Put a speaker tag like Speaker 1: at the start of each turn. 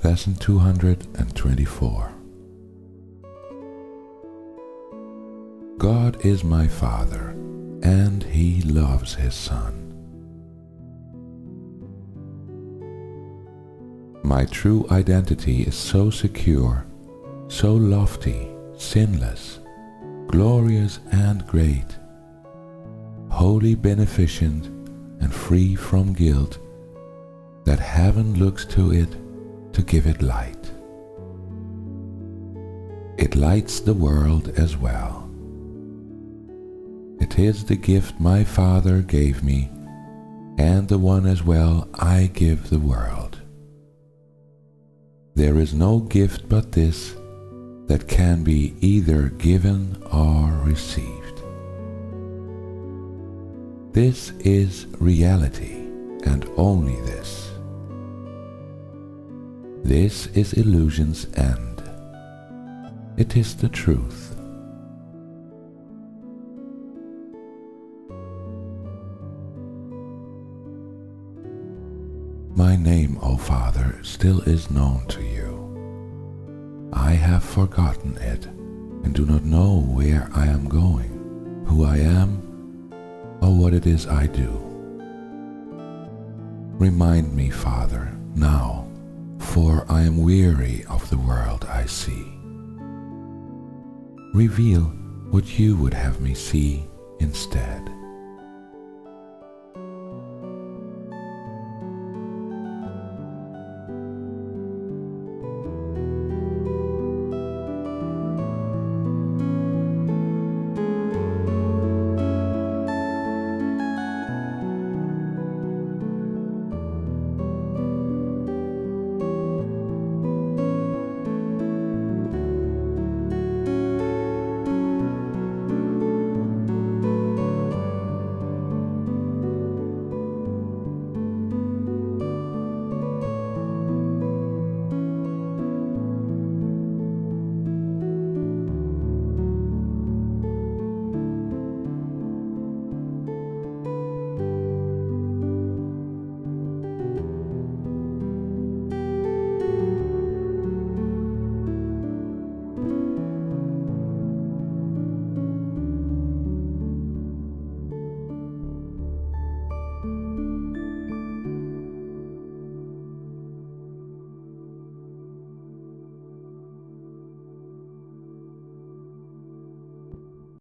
Speaker 1: Lesson 224. God is my Father, and He loves His Son. My true identity is so secure, so lofty, sinless, glorious and great, wholly beneficent and free from guilt, that heaven looks to it to give it light. It lights the world as well. It is the gift my Father gave me, and the one as well I give the world. There is no gift but this that can be either given or received. This is reality, and only this. This is illusion's end. It is the truth. My name, O Father, still is known to you. I have forgotten it, and do not know where I am going, who I am, or what it is I do. Remind me, Father, now, for I am weary of the world I see. Reveal what you would have me see instead.